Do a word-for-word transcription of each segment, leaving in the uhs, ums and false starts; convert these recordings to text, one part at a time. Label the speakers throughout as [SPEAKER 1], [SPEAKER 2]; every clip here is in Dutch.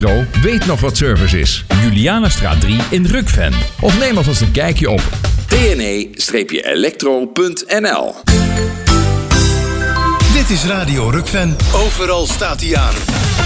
[SPEAKER 1] weet nog wat service is.
[SPEAKER 2] Julianastraat drie in Rukven.
[SPEAKER 1] Of neem alvast een kijkje op
[SPEAKER 3] d n e elektro punt n l.
[SPEAKER 4] Dit is Radio Rukven. Overal staat hij aan.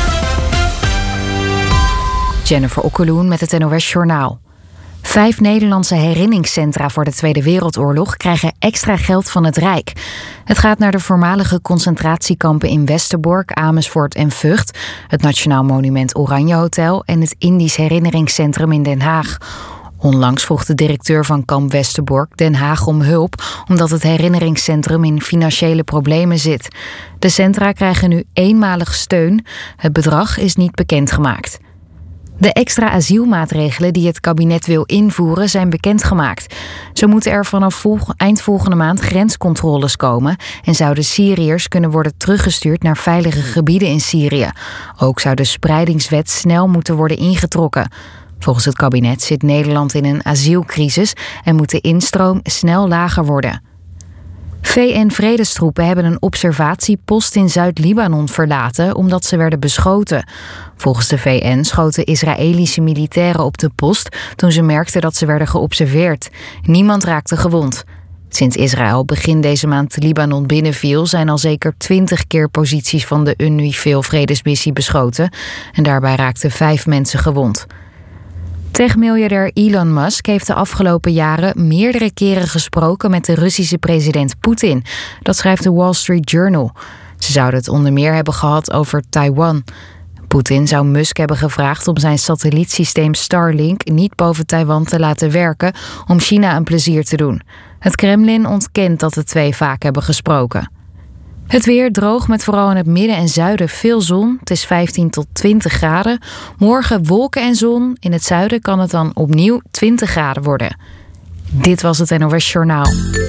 [SPEAKER 5] Jennifer Okkeloen met het N O S Journaal. Vijf Nederlandse herinningscentra voor de Tweede Wereldoorlog krijgen extra geld van het Rijk. Het gaat naar de voormalige concentratiekampen in Westerbork, Amersfoort en Vught, het Nationaal Monument Oranje Hotel en het Indisch Herinneringscentrum in Den Haag. Onlangs vroeg de directeur van kamp Westerbork Den Haag om hulp, omdat het herinneringscentrum in financiële problemen zit. De centra krijgen nu eenmalig steun. Het bedrag is niet bekendgemaakt. De extra asielmaatregelen die het kabinet wil invoeren zijn bekendgemaakt. Zo moeten er vanaf volg- eind volgende maand grenscontroles komen en zouden Syriërs kunnen worden teruggestuurd naar veilige gebieden in Syrië. Ook zou de spreidingswet snel moeten worden ingetrokken. Volgens het kabinet zit Nederland in een asielcrisis en moet de instroom snel lager worden. V N-vredestroepen hebben een observatiepost in Zuid-Libanon verlaten omdat ze werden beschoten. Volgens de V N schoten Israëlische militairen op de post toen ze merkten dat ze werden geobserveerd. Niemand raakte gewond. Sinds Israël begin deze maand Libanon binnenviel zijn al zeker twintig keer posities van de UNIFIL-vredesmissie beschoten en daarbij raakten vijf mensen gewond. Techmiljardair Elon Musk heeft de afgelopen jaren meerdere keren gesproken met de Russische president Poetin. Dat schrijft de Wall Street Journal. Ze zouden het onder meer hebben gehad over Taiwan. Poetin zou Musk hebben gevraagd om zijn satellietsysteem Starlink niet boven Taiwan te laten werken om China een plezier te doen. Het Kremlin ontkent dat de twee vaak hebben gesproken. Het weer droog met vooral in het midden en zuiden veel zon. Het is vijftien tot twintig graden. Morgen wolken en zon. In het zuiden kan het dan opnieuw twintig graden worden. Dit was het N O S Journaal.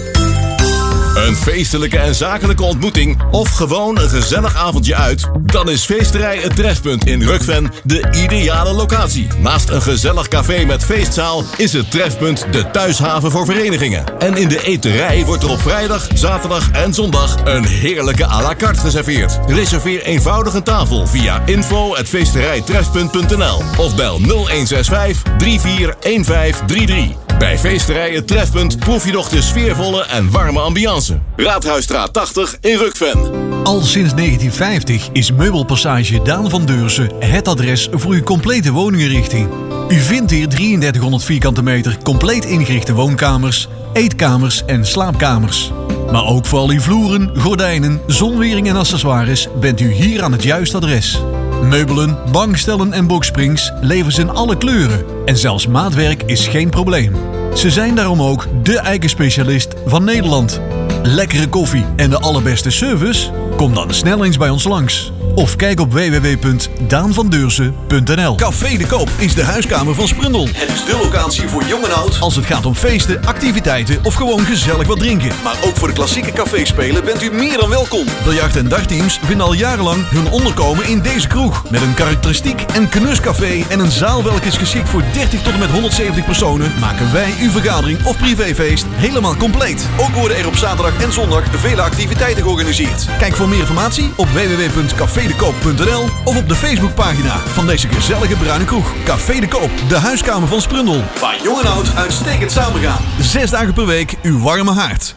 [SPEAKER 6] Een feestelijke en zakelijke ontmoeting of gewoon een gezellig avondje uit? Dan is Feesterij Het Trefpunt in Rukven de ideale locatie. Naast een gezellig café met feestzaal is het Trefpunt de thuishaven voor verenigingen. En in de eterij wordt er op vrijdag, zaterdag en zondag een heerlijke à la carte geserveerd. Reserveer eenvoudig een tafel via info at feesterijtrefpunt punt n l of bel nul een zes vijf drie vier een vijf drie drie. Bij Feesterij Het Trefpunt proef je nog de sfeervolle en warme ambiance. Raadhuisstraat tachtig in Rukven.
[SPEAKER 7] Al sinds negentien vijftig is Meubelpassage Daan van Deursen het adres voor uw complete woninginrichting. U vindt hier drieëndertighonderd vierkante meter compleet ingerichte woonkamers, eetkamers en slaapkamers. Maar ook voor al uw vloeren, gordijnen, zonwering en accessoires bent u hier aan het juiste adres. Meubelen, bankstellen en boxsprings leveren ze in alle kleuren. En zelfs maatwerk is geen probleem. Ze zijn daarom ook de eikenspecialist van Nederland. Lekkere koffie en de allerbeste service? Kom dan snel eens bij ons langs. Of kijk op w w w punt daan van deursen punt n l.
[SPEAKER 8] Café de Koop is de huiskamer van Sprundel. Het is de locatie voor jong en oud
[SPEAKER 7] als het gaat om feesten, activiteiten of gewoon gezellig wat drinken.
[SPEAKER 8] Maar ook voor de klassieke caféspelen bent u meer dan welkom.
[SPEAKER 7] Biljart- en dagteams vinden al jarenlang hun onderkomen in deze kroeg. Met een karakteristiek en knuscafé en een zaal welke is geschikt voor dertig tot en met honderdzeventig personen, maken wij uw vergadering of privéfeest helemaal compleet.
[SPEAKER 8] Ook worden er op zaterdag en zondag vele activiteiten georganiseerd.
[SPEAKER 7] Kijk voor meer informatie op w w w punt café de koop punt n l of op de Facebookpagina van deze gezellige bruine kroeg. Café de Koop, de huiskamer van Sprundel.
[SPEAKER 8] Waar jong en oud uitstekend samengaan.
[SPEAKER 7] Zes dagen per week uw warme haard.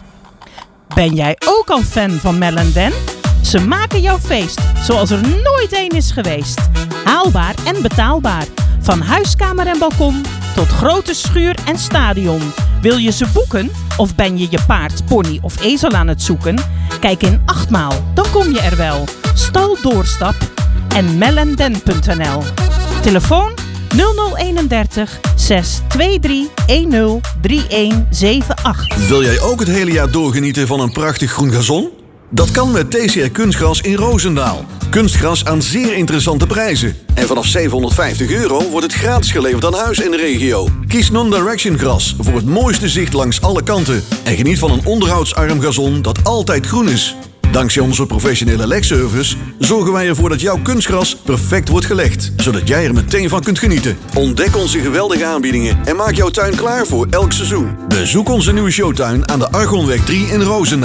[SPEAKER 9] Ben jij ook al fan van Mel en Dan? Ze maken jouw feest zoals er nooit één is geweest. Haalbaar en betaalbaar. Van huiskamer en balkon tot grote schuur en stadion. Wil je ze boeken? Of ben je je paard, pony of ezel aan het zoeken? Kijk in Achtmaal, dan kom je er wel. Stal Doorstap en melenden punt n l. Telefoon nul nul eenendertig zes twee drie een nul drie een zeven acht.
[SPEAKER 8] Wil jij ook het hele jaar doorgenieten van een prachtig groen gazon? Dat kan met T C R Kunstgras in Roosendaal. Kunstgras aan zeer interessante prijzen. En vanaf zevenhonderdvijftig euro wordt het gratis geleverd aan huis in de regio. Kies Non-Direction Gras voor het mooiste zicht langs alle kanten. En geniet van een onderhoudsarm gazon dat altijd groen is. Dankzij onze professionele legservice zorgen wij ervoor dat jouw kunstgras perfect wordt gelegd, zodat jij er meteen van kunt genieten. Ontdek onze geweldige aanbiedingen en maak jouw tuin klaar voor elk seizoen. Bezoek onze nieuwe showtuin aan de Argonweg drie in Roosendaal.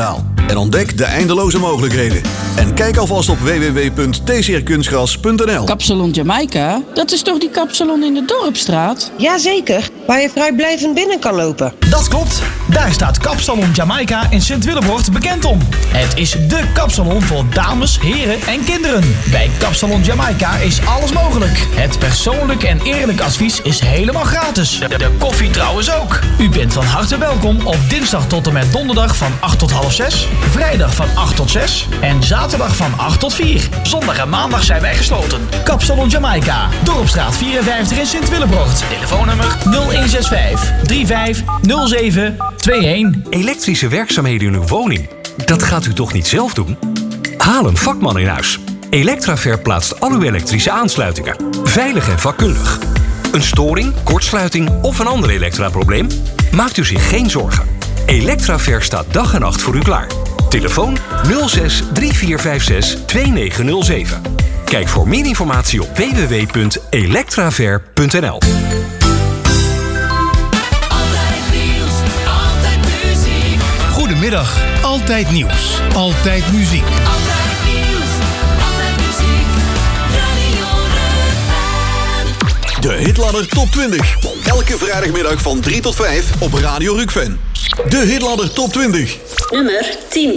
[SPEAKER 8] en ontdek de eindeloze mogelijkheden. En kijk alvast op w w w punt t c r kunstgras punt n l.
[SPEAKER 10] Kapsalon Jamaica? Dat is toch die kapsalon in de Dorpstraat?
[SPEAKER 11] Jazeker, waar je vrijblijvend binnen kan lopen.
[SPEAKER 12] Dat klopt. Daar staat Kapsalon Jamaica in Sint-Willebroort bekend om. Het is dé kapsalon voor dames, heren en kinderen. Bij Kapsalon Jamaica is alles mogelijk. Het persoonlijk en eerlijk advies is helemaal gratis. De, de koffie trouwens ook. U bent van harte welkom op dinsdag tot en met donderdag van acht tot half zes. Vrijdag van acht tot zes. En zaterdag van acht tot vier. Zondag en maandag zijn wij gesloten. Kapsalon Jamaica. Dorpstraat vierenvijftig in Sint-Willebroort. Telefoonnummer nul een zes vijf drie vijf nul zeven twee een.
[SPEAKER 13] Elektrische werkzaamheden in uw woning. Dat gaat u toch niet zelf doen? Haal een vakman in huis. Electraver plaatst al uw elektrische aansluitingen. Veilig en vakkundig. Een storing, kortsluiting of een ander elektraprobleem? Maakt u zich geen zorgen. Electraver staat dag en nacht voor u klaar. Telefoon nul zes drie vier vijf zes twee negen nul zeven. Kijk voor meer informatie op w w w punt electraver punt n l.
[SPEAKER 4] Goedemiddag, altijd nieuws, altijd muziek.
[SPEAKER 14] Altijd nieuws, altijd muziek, Radio Rukven.
[SPEAKER 8] De Hitladder Top twintig. Elke vrijdagmiddag van drie tot vijf op Radio Rukven. De Hitladder Top twintig.
[SPEAKER 14] Nummer tien.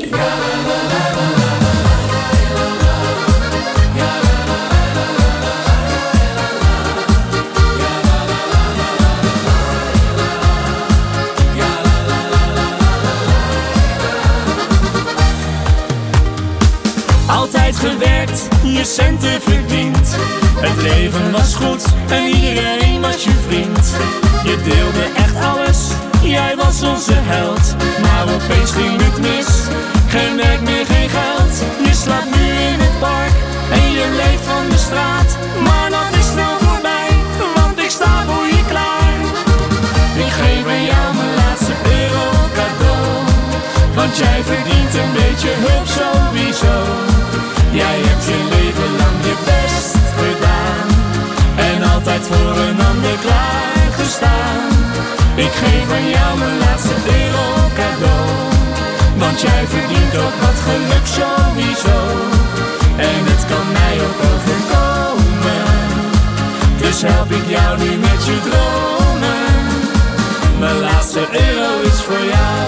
[SPEAKER 15] Altijd gewerkt, je centen verdiend. Het leven was goed en iedereen was je vriend. Je deelde echt alles, jij was onze held. Maar opeens ging het mis, geen werk meer, geen geld. Je slaapt nu in het park en je leeft van de straat. Maar dat is snel voorbij, want ik sta voor je klaar. Ik geef aan jou mijn laatste euro cadeau, want jij verdient een beetje hulp sowieso. Jij hebt je leven lang je best gedaan en altijd voor een ander klaargestaan. Ik geef aan jou mijn laatste euro cadeau, want jij verdient ook wat geluk sowieso. En het kan mij ook overkomen, dus help ik jou nu met je dromen. Mijn laatste euro is voor jou.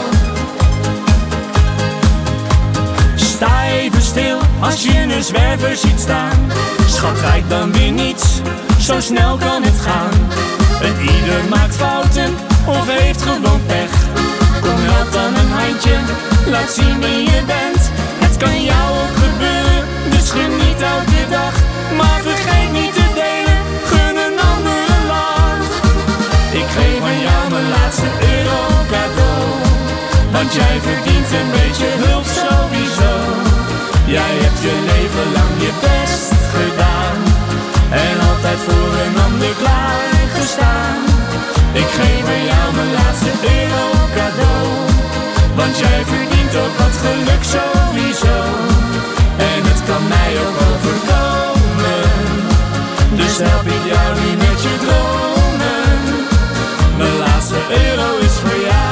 [SPEAKER 15] Sta even stil als je een zwerver ziet staan. Schat rijdt dan weer niets, zo snel kan het gaan. En ieder maakt fouten of heeft gewoon pech. Kom help dan een handje, laat zien wie je bent. Het kan jou ook gebeuren, dus geniet elke dag. Maar vergeet niet te delen, gun een ander een lach. Ik geef aan jou mijn laatste euro cadeau, want jij verdient een beetje hulp sowieso. Jij hebt je leven lang je best gedaan en altijd voor een ander klaargestaan. Ik geef aan jou mijn laatste euro cadeau, want jij verdient ook wat geluk sowieso. En het kan mij ook overkomen, dus help ik jou nu met je dromen. Mijn laatste euro is voor jou.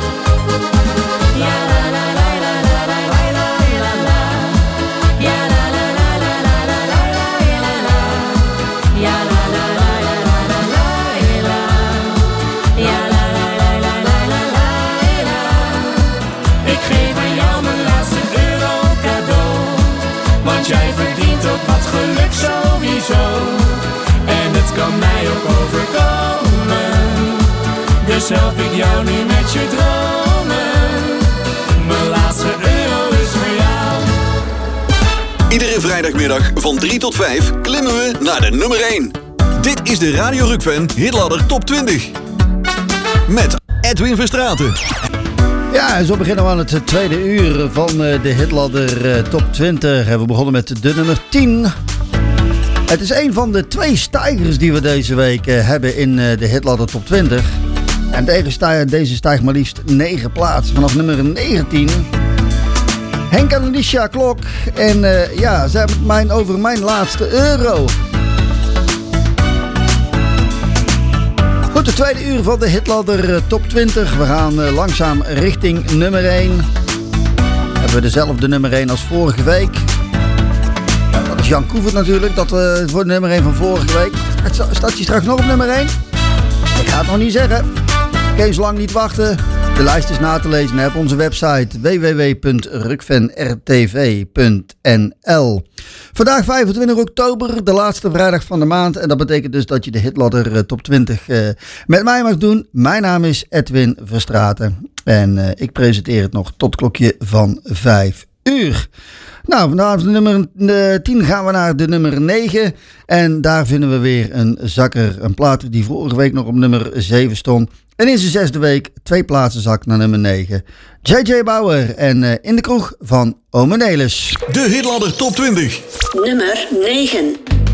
[SPEAKER 15] La la la la la la la la la la la. Ja la la la la la la la la la. Ja la la la la la la la la. Ja la la la la la la la la. Ik geef aan jou mijn laatste euro cadeau, want jij verdient ook wat geluk sowieso. En het kan mij ook overkomen, dus help ik jou nu met je dromen. Mijn laatste euro is voor jou.
[SPEAKER 8] Iedere vrijdagmiddag van drie tot vijf klimmen we naar de nummer één. Dit is de Radio Rukven Hitladder Top twintig. Met Edwin Verstraeten.
[SPEAKER 16] Ja, en zo beginnen we aan het tweede uur van de Hitladder Top twintig. We begonnen met de nummer tien. Het is een van de twee stijgers die we deze week hebben in de Hitladder Top twintig. En deze stijgt, deze stijgt maar liefst negen plaatsen vanaf nummer negentien. Henk en Alicia Klok. En uh, ja, ze hebben het mijn over mijn laatste euro. Goed, de tweede uur van de Hitladder Top twintig. We gaan uh, langzaam richting nummer één. hebben we dezelfde nummer één als vorige week. Dat is Jan Koevert natuurlijk, dat uh, voor de nummer één van vorige week. Staat hij straks nog op nummer één? Ik ga het nog niet zeggen. Geen zo lang niet wachten. De lijst is na te lezen op onze website w w w punt rukven r t v punt n l. Vandaag vijfentwintig oktober, de laatste vrijdag van de maand. En dat betekent dus dat je de Hitladder uh, top twintig uh, met mij mag doen. Mijn naam is Edwin Verstraeten. En uh, ik presenteer het nog tot klokje van vijf uur. Nou, vanaf de nummer tien gaan we naar de nummer negen. En daar vinden we weer een zakker. Een plaat die vorige week nog op nummer zeven stond. En in zijn zesde week twee plaatsen zak naar nummer negen. J J Bauer en uh, In de Kroeg van Ome Nelis.
[SPEAKER 8] De Hitladder top twintig.
[SPEAKER 14] Nummer negen.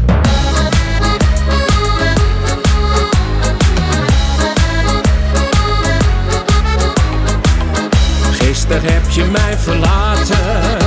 [SPEAKER 15] Gisteren heb je mij verlaten,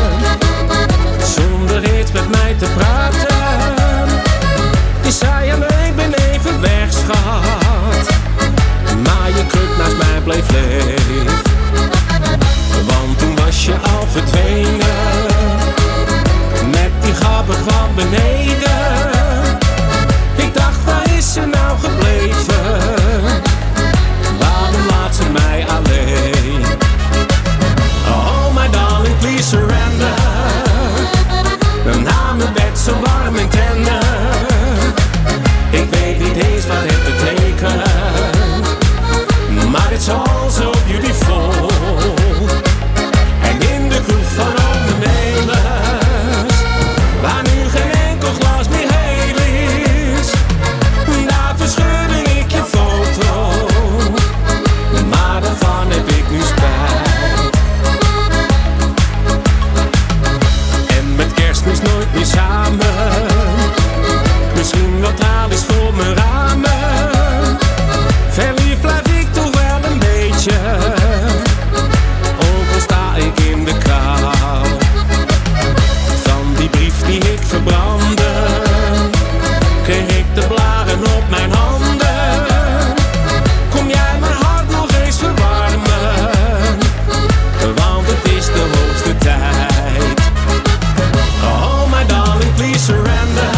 [SPEAKER 15] zonder iets met mij te praten. Je zei aan mij, ik ben even weg, schat. Maar je kruk naast mij bleef leeg. Want toen was je al verdwenen, met die gabber van beneden. Ik dacht, waar is ze nou gebleven? Waarom laat ze mij alleen? Oh my darling, please surrender. Na mijn bed zo warm en tender. Ik weet niet eens wat het betekent, maar it's all so beautiful. En in de kroeg van Ome Nelis, waar nu geen enkel glas meer heel is, daar verscheurde ik je foto, maar daarvan heb ik nu spijt. En met Kerstmis nooit meer samen, misschien wat tralies voor mijn ramen. Verliefd blijf ik toch wel een beetje, ook al sta ik in de kou. Van die brief die ik verbrandde, kreeg ik de blaren op mijn handen. Kom jij mijn hart nog eens verwarmen, want het is de hoogste tijd. Oh my darling, please surrender.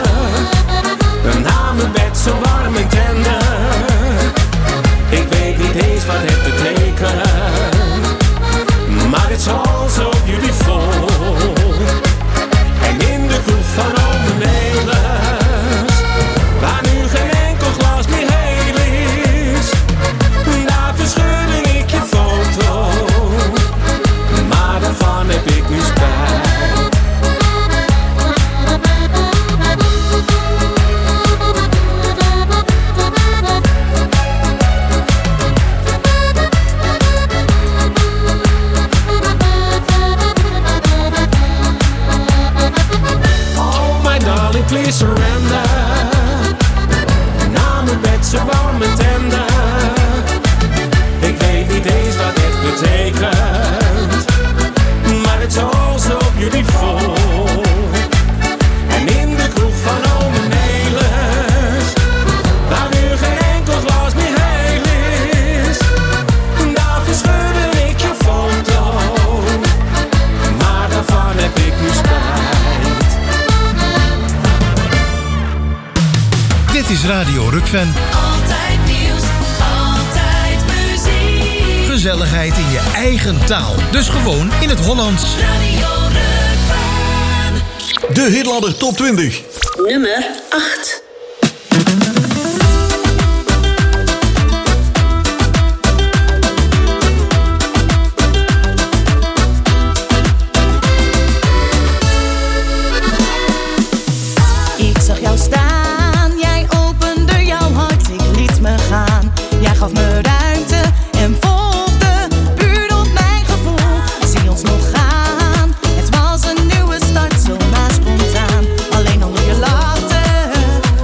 [SPEAKER 15] Na mijn bed zo warm en tender. Ik weet niet eens wat het betekent, maar it's all so beautiful. En in de kroeg van Ome Nelis, waar nu geen enkel glas meer heel is, daar verscheurde ik je foto, maar daarvan heb ik nu spijt. Please surrender. Na mijn bed zo warm en tender. Ik weet niet eens wat het betekent, maar it's all so beautiful. En in de kroeg van Ome Nelis, waar nu geen enkel glas meer heel is, daar verscheurde ik je foto, maar daarvan heb ik nu spijt.
[SPEAKER 4] Dit is Radio Rukven.
[SPEAKER 14] Altijd nieuws, altijd muziek.
[SPEAKER 4] Gezelligheid in je eigen taal. Dus gewoon in het Hollands.
[SPEAKER 14] Radio Rukven.
[SPEAKER 8] De Hitladder top twintig.
[SPEAKER 14] Nummer acht.
[SPEAKER 17] Ik zag jou staan, jij opende jouw hart, ik liet me gaan. Jij gaf me ruimte en volgde puur op mijn gevoel. Zie ons nog gaan, het was een nieuwe start, zomaar spontaan. Alleen al je lachte,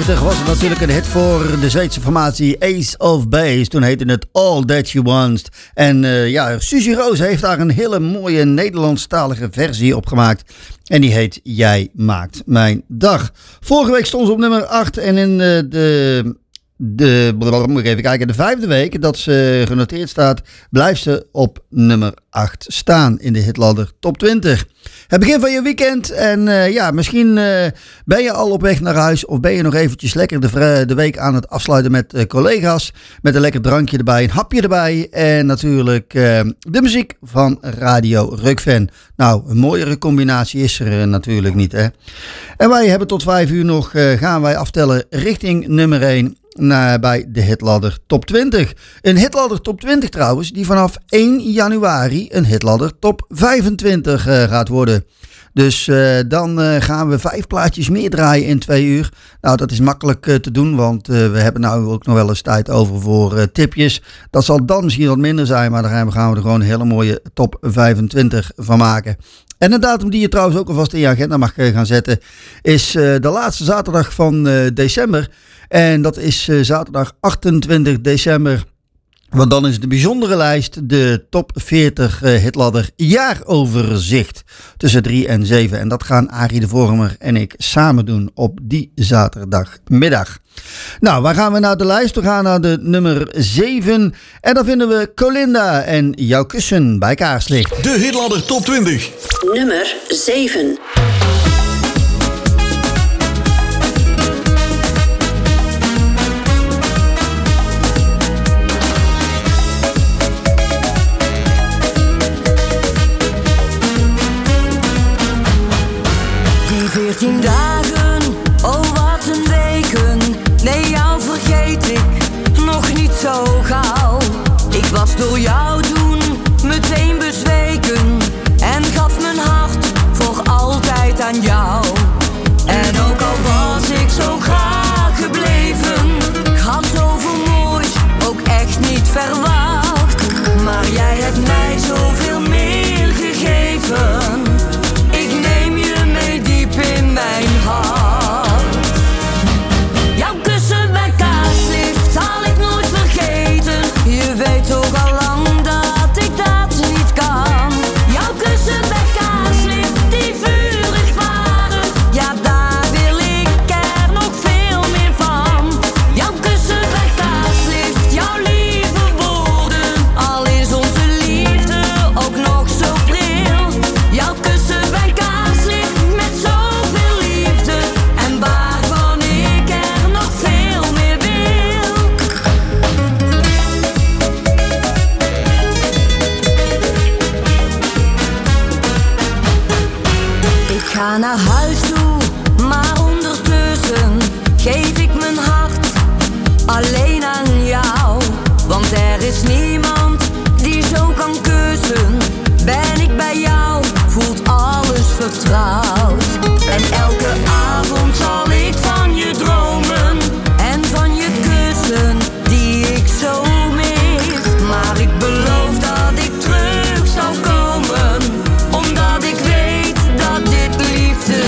[SPEAKER 16] tweeëntwintig was het natuurlijk een hit voor de Zweedse formatie Ace of Base. Toen heette het All That You Want. En uh, ja, Suzy Roos heeft daar een hele mooie Nederlandstalige versie op gemaakt. En die heet Jij Maakt Mijn Dag. Vorige week stond ze op nummer acht en in uh, de... De, moet ik even kijken, de vijfde week dat ze genoteerd staat, blijft ze op nummer acht staan in de hitladder top twintig. Het begin van je weekend en uh, ja, misschien uh, ben je al op weg naar huis of ben je nog eventjes lekker de, de week aan het afsluiten met uh, collega's. Met een lekker drankje erbij, een hapje erbij en natuurlijk uh, de muziek van Radio Rukven. Nou, een mooiere combinatie is er uh, natuurlijk niet, hè. En wij hebben tot vijf uur nog, uh, gaan wij aftellen richting nummer één. Naar, bij de hitladder top twintig. Een hitladder top twintig trouwens, die vanaf één januari een hitladder top vijfentwintig uh, gaat worden. Dus uh, dan uh, gaan we vijf plaatjes meer draaien in twee uur. Nou, dat is makkelijk uh, te doen, want uh, we hebben nou ook nog wel eens tijd over voor uh, tipjes. Dat zal dan misschien wat minder zijn, maar dan gaan we er gewoon een hele mooie top vijfentwintig van maken. En een datum die je trouwens ook alvast in je agenda mag uh, gaan zetten, is uh, de laatste zaterdag van uh, december. En dat is uh, zaterdag achtentwintig december. Want dan is de bijzondere lijst de top veertig uh, hitladder jaaroverzicht tussen drie en zeven. En dat gaan Arie de Vormer en ik samen doen op die zaterdagmiddag. Nou, waar gaan we naar de lijst? We gaan naar de nummer zeven. En dan vinden we Colinda en Jouw Kussen bij Kaarslicht.
[SPEAKER 8] De hitladder top twintig.
[SPEAKER 14] Nummer zeven.
[SPEAKER 18] Veertien dagen, oh wat een weken. Nee, jou vergeet ik nog niet zo gauw. Ik was door jou toen meteen bezweken en gaf mijn hart voor altijd aan jou. En ook al was ik zo graag gebleven, ik had zoveel moois ook echt niet verwacht. Maar jij hebt mij zoveel meer gegeven. In mijn hart. Jouw kussen bij kaarslicht zal ik nooit vergeten. Je weet toch al lang dat ik dat niet kan. Jouw kussen bij kaarslicht die vurig waren. Ja, daar wil ik er nog veel meer van. Jouw kussen bij kaarslicht, jouw lieve woorden. Al is onze liefde ook nog zo pril. Jouw kussen bij kaarslicht met zo ga naar huis toe, maar ondertussen geef ik mijn hart alleen aan jou. Want er is niemand die zo kan kussen. Ben ik bij jou, voelt alles vertrouwd. En elke avond zal ik van je dromen en van je kussen die ik zo mis. Maar ik beloof dat ik terug zal komen, omdat ik weet dat dit liefde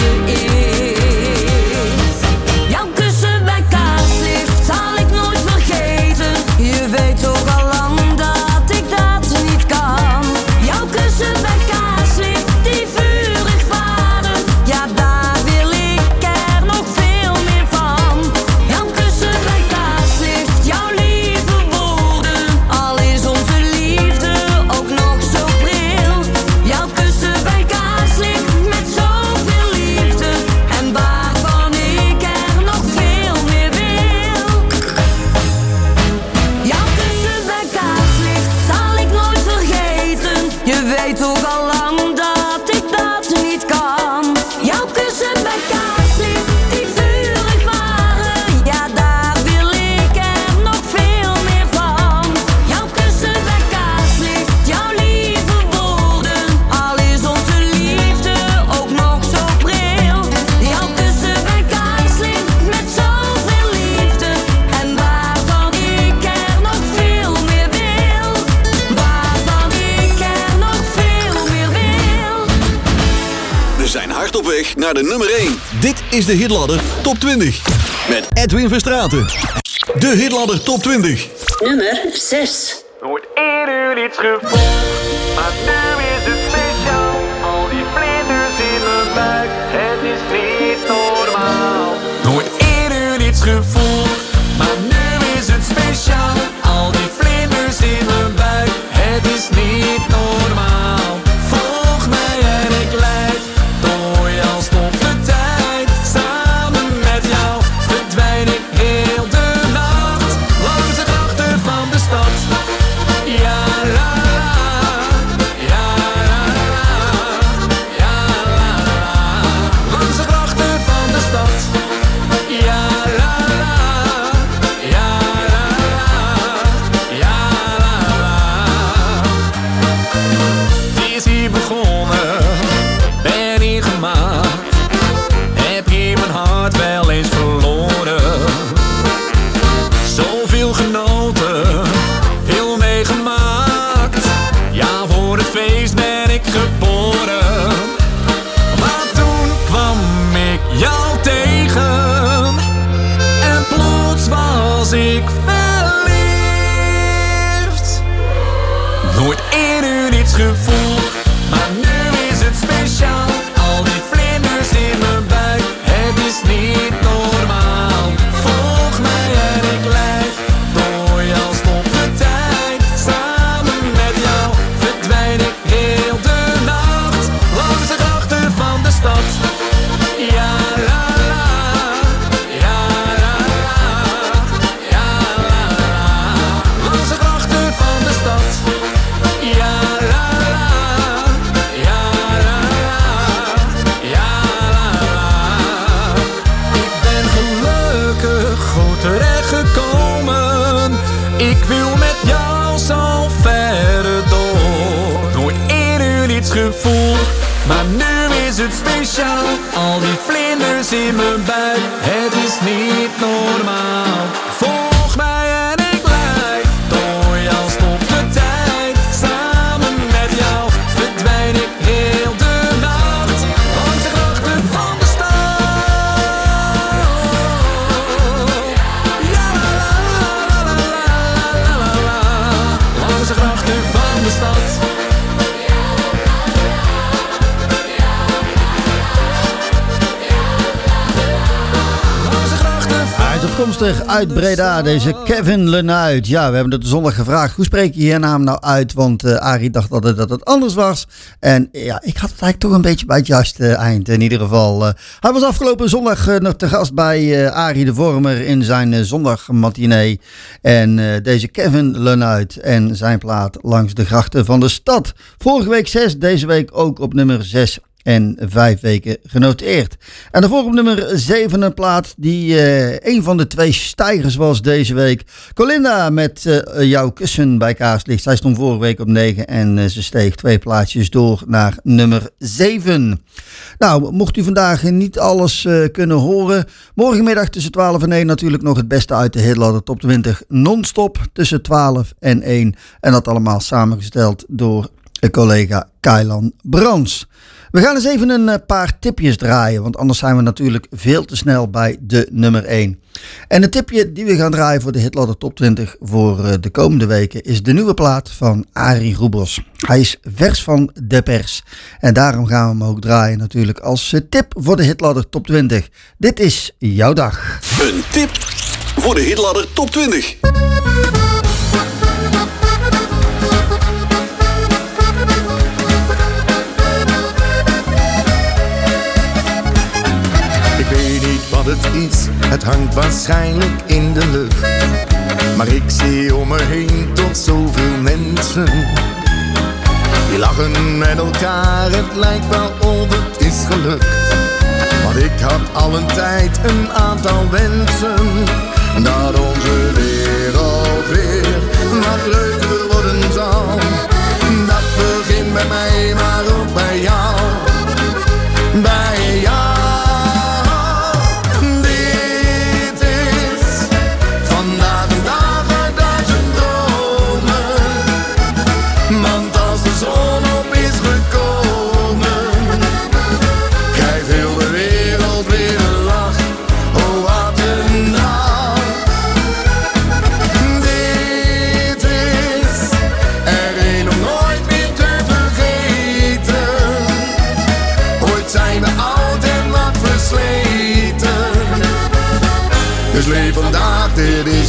[SPEAKER 18] is. Jouw kussen bij kaarslicht zal ik nooit vergeten. Je weet toch al lang dat ik dat niet kan. Jouw kussen bij kaarslicht die vurig waren. Ja, daar wil ik er nog veel meer van. Jouw kussen bij kaarslicht, jouw lieve woorden. Al is onze liefde ook nog zo pril. Jouw kussen bij kaarslicht met zoveel liefde. En waarvan ik er nog veel meer wil. Jouw kussen bij kaarslicht zal ik nooit vergeten. Je weet toch al lang dat ik dat niet kan. Jouw kussen bij kaarslicht die vurig waren. Ja, daar wil ik er nog veel meer van. Jouw kussen bij kaarslicht, jouw lieve woorden. Al is onze liefde ook nog zo pril. Jouw kussen bij kaarslicht met zoveel liefde. En waarvan ik er nog veel meer wil. Waarvan ik er nog veel meer wil.
[SPEAKER 8] We zijn hard op weg naar de nummer één. Dit is de hitladder top twintig. met Edwin Verstraeten. De Hitladder Top twintig.
[SPEAKER 14] Nummer zes.
[SPEAKER 15] Nooit eerder iets gevoeld, maar nu is het speciaal. Al die vlinders in mijn buik, het is niet normaal. Nooit eerder iets gevoeld, maar nu is het speciaal. Al die vlinders in mijn buik, het is niet normaal. Volg mij en ik leid door jou stop de tijd. Samen met jou verdwijn ik heel de nacht langs de grachten van de stad. Ja la la, ja la la, ja la la, langs de grachten van de stad. Ja la la, ja la la, ja la la. Het is hier begonnen, ben hier gemaakt. Heb hier mijn hart wel eens verloren. Zoveel genoten, veel meegemaakt. Ja, voor het feest ben ik geboren. Maar toen kwam ik jou tegen. En plots was ik verliefd. Nooit eerder iets gevoeld, maar nu is het speciaal. Al die vlinders in mijn buik, het is niet normaal. Volg mij en ik leid door jou stop de tijd. Samen met jou verdwijn ik heel de nacht langs de grachten van de stad. Ja la la, ja la la, ja la la, langs de grachten van de stad. Ja la la, ja la la, ja la la. Ik ben gelukkig goed terechtgekomen. Ik wil met jou zo verder door. Nooit eerder iets gevoeld, maar nu is het speciaal. Al die vlinders in mijn buik, het is niet normaal. Volg mij en ik leid door jou stop de tijd. Samen met jou verdwijn ik heel de nacht langs de grachten van de stad. Ja la la la la la la la, langs de grachten van de stad. Langs de grachten van
[SPEAKER 16] Hij is afkomstig uit Breda, deze Kevin Lenuit. Ja, we hebben het zondag gevraagd. Hoe spreek je je naam nou uit? Want uh, Arie dacht dat het, dat het anders was. En ja, ik had het eigenlijk toch een beetje bij het juiste eind in ieder geval. Uh, hij was afgelopen zondag uh, nog te gast bij uh, Arie de Vormer in zijn uh, zondagmatinee. En uh, deze Kevin Lenuit en zijn plaat Langs de Grachten van de Stad. Vorige week zes, deze week ook op nummer zes. En vijf weken genoteerd. En daarvoor op nummer zeven een plaat die uh, een van de twee stijgers was deze week. Colinda met uh, Jouw Kussen bij Kaarslicht. Zij stond vorige week op negen en uh, ze steeg twee plaatsjes door naar nummer zeven. Nou, mocht u vandaag niet alles uh, kunnen horen. Morgenmiddag tussen twaalf en één natuurlijk nog het beste uit de Hitladder Top twintig non-stop tussen twaalf en één. En dat allemaal samengesteld door uh, collega Kailan Brands. We gaan eens even een paar tipjes draaien, want anders zijn we natuurlijk veel te snel bij de nummer één. En het tipje die we gaan draaien voor de Hitladder Top twintig voor de komende weken is de nieuwe plaat van Arie Roebos. Hij is vers van de pers en daarom gaan we hem ook draaien natuurlijk als tip voor de Hitladder Top twintig. Dit is jouw dag.
[SPEAKER 8] Een tip voor de Hitladder Top twintig.
[SPEAKER 19] Wat het is, het hangt waarschijnlijk in de lucht. Maar ik zie om me heen tot zoveel mensen die lachen met elkaar, het lijkt wel of het is gelukt. Want ik had al een tijd een aantal wensen, dat onze wereld weer wat leuker worden zal. Dat begint bij mij, maar ook bij jou, bij jou. Krijgt heel de wereld weer een lach. Oh, wat een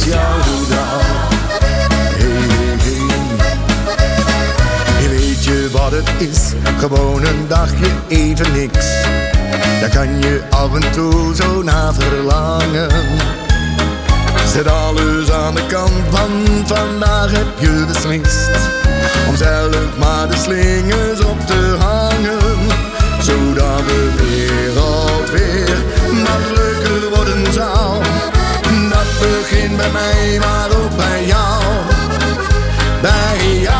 [SPEAKER 19] is jouw dag. Hey, hey. Je weet je wat het is, gewoon een dagje even niks. Daar kan je af en toe zo naar verlangen. Zet alles aan de kant, want vandaag heb je beslist om zelf maar de slingers op te hangen, zodat de wereld weer wat leuker worden zou. Dat begint bij mij, maar ook bij jou, bij jou.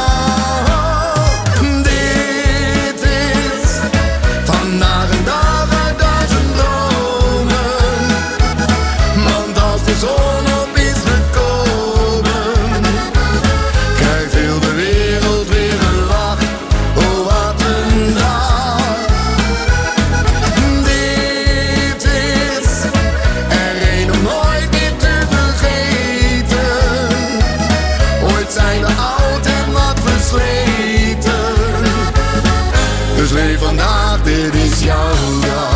[SPEAKER 19] Dit is vandaag een dag uit duizend dromen, want als de zon op is gekomen, krijgt heel de wereld weer een lach. Oh, wat een dag. Dit is er een om nooit meer te vergeten. Ooit zijn we oud en wat versleten. Dus leef vandaag, dit is jouw dag.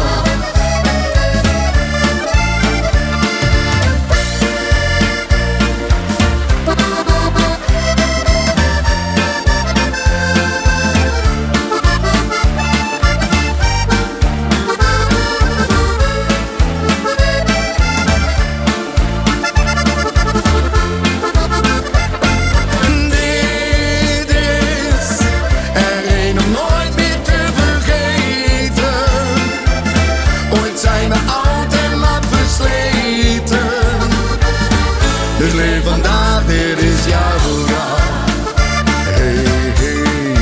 [SPEAKER 19] Dus leef vandaag, dit is jouw dag. Hey, hey.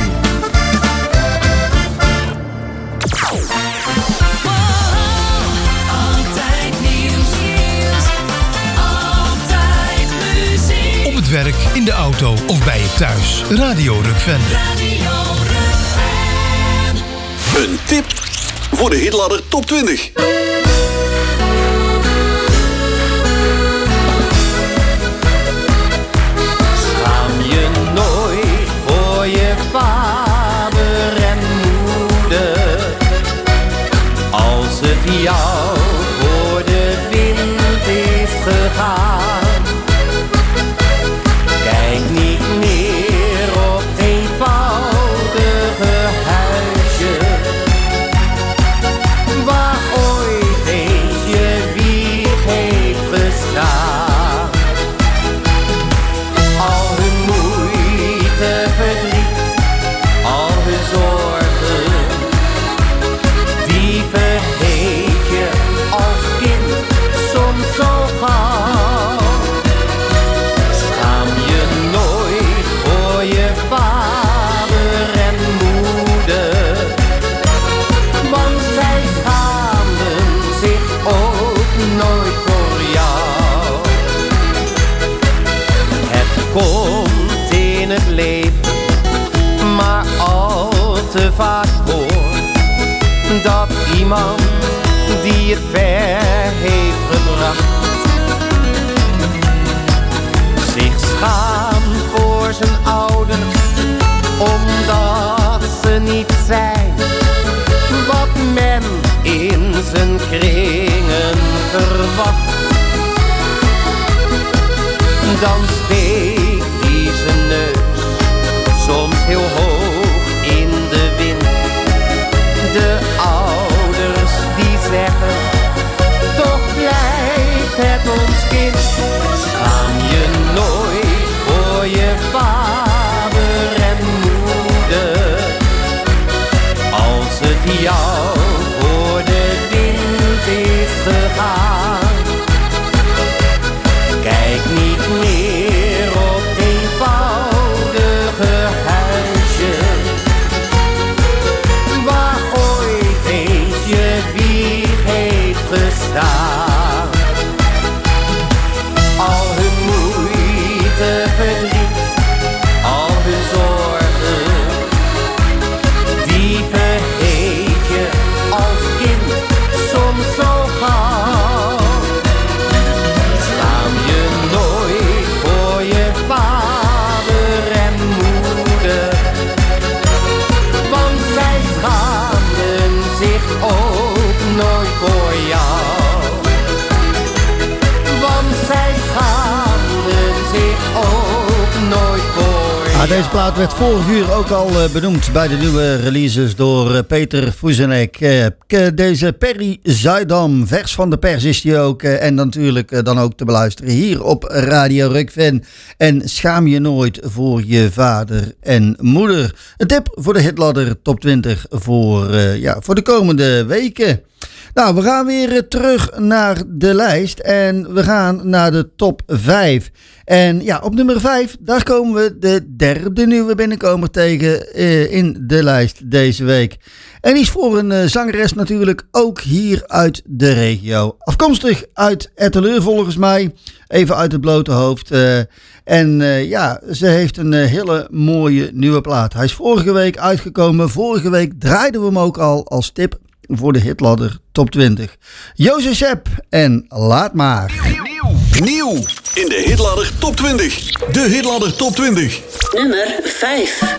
[SPEAKER 18] Altijd nieuws, altijd muziek.
[SPEAKER 4] Op het werk, in de auto of bij je thuis. Radio Rukven.
[SPEAKER 18] Radio Rukven.
[SPEAKER 8] Een tip voor de Hitladder Top twintig.
[SPEAKER 20] Je vader en moeder, als het jou voor de wind is gegaan. Kijk niet neer op het eenvoudige huisje, waar ooit eens je wieg heeft gestaan. Al hun moeite, verdriet, al hun zorgen, die vergeet je als kind soms zo gauw. Schaam je nooit voor je vader en moeder, want zij schaamden zich ook nooit voor jou. Het komt in het leven maar al te vaak voor dat iemand die het ver heeft gebracht zich schaamt voor zijn ouders, omdat ze niet zijn wat men in zijn kringen verwacht. Dan steekt hij zijn neus soms heel hoog in de wind. De ouders die zeggen, toch blijft het ons kind. Schaam je nooit voor je vader en moeder, als het jou voor de wind is gegaan. Kijk niet meer op
[SPEAKER 16] Nou, deze plaat werd vorig uur ook al uh, benoemd bij de nieuwe releases door uh, Peter Fusenek. Uh, deze Perry Zuidam, vers van de pers is die ook. Uh, en natuurlijk uh, dan ook te beluisteren hier op Radio Rukven. En schaam je nooit voor je vader en moeder. Een tip voor de Hitladder Top twintig voor, uh, ja, voor de komende weken. Nou, we gaan weer terug naar de lijst en we gaan naar de top vijf. En ja, op nummer vijf, daar komen we de derde nieuwe binnenkomer tegen uh, in de lijst deze week. En die is voor een uh, zangeres natuurlijk ook hier uit de regio. Afkomstig uit Etteleur volgens mij, even uit het blote hoofd. Uh, en uh, ja, ze heeft een uh, hele mooie nieuwe plaat. Hij is vorige week uitgekomen, vorige week draaiden we hem ook al als tip voor de Hitladder Top twintig. José Sepp en Laat Maar.
[SPEAKER 8] Nieuw, nieuw in de Hitladder Top twintig. De Hitladder Top twintig.
[SPEAKER 14] Nummer vijf.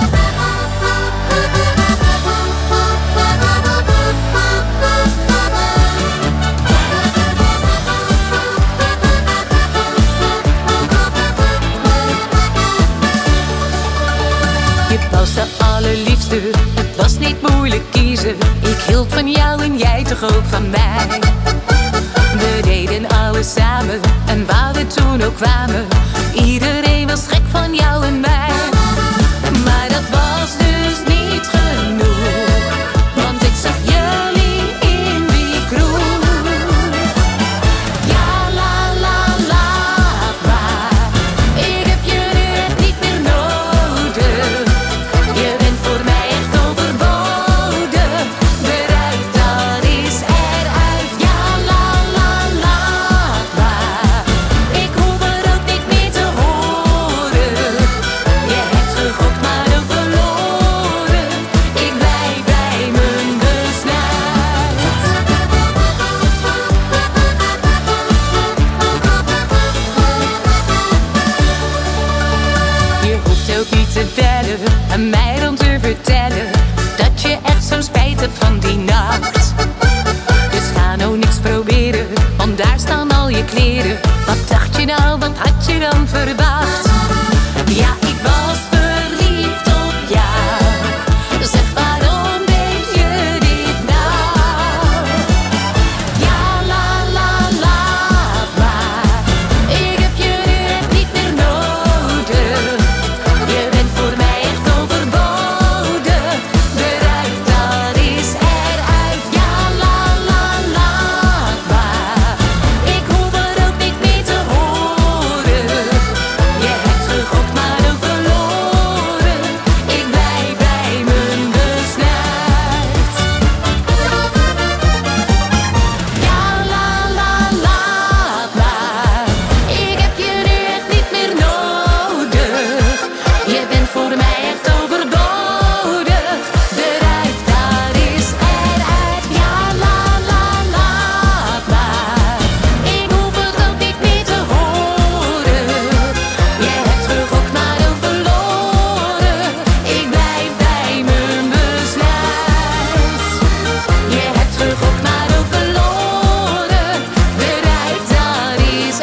[SPEAKER 17] Je was de allerliefste, het was niet moeilijk kiezen. Ik hield van jou en jij toch ook van mij. We deden alles samen en waar we toen ook kwamen. Iedereen was gek van jou en mij. Maar dat was dus niet genoeg, want ik zag jullie in die kroeg. Ja, la, la, laat maar. Ik heb je nu echt niet meer nodig. Je bent voor mij echt overbodig. Eruit, dat is eruit. Ja, la, la, laat maar. Ik hoef er ook niet meer te horen. Je hebt gegokt, maar ook verloren. Ik blijf bij mijn besluit. Je hoeft ook niet te bellen en mij dan te vertellen dat je echt zo'n spijt hebt van die nacht. Dus ga nou niks proberen, want daar staan al je kleren. Wat dacht je nou, wat had je dan verwacht? Ja, ik was verliefd op jou. Zeg, waarom deed je dit nou? Ja, la, la, laat maar. Ik heb je nu echt niet meer nodig. Je bent voor mij echt overbodig. Eruit, dat is eruit. Ja, la, la, laat maar. Ik hoef er ook niet meer te horen. Je hebt gegokt, maar ook verloren. Ik blijf bij mijn besluit. Ja, la, la, laat maar. Ik heb je nu echt niet meer nodig. Je bent voor mij echt overbodig. Eruit, dat is eruit. Ja, la, la, laat maar. Ik hoef het ook niet meer te horen. Je hebt gegokt, maar ook verloren. Ik blijf bij mijn besluit. Je hebt gegokt, maar ook verloren. Eruit, dat is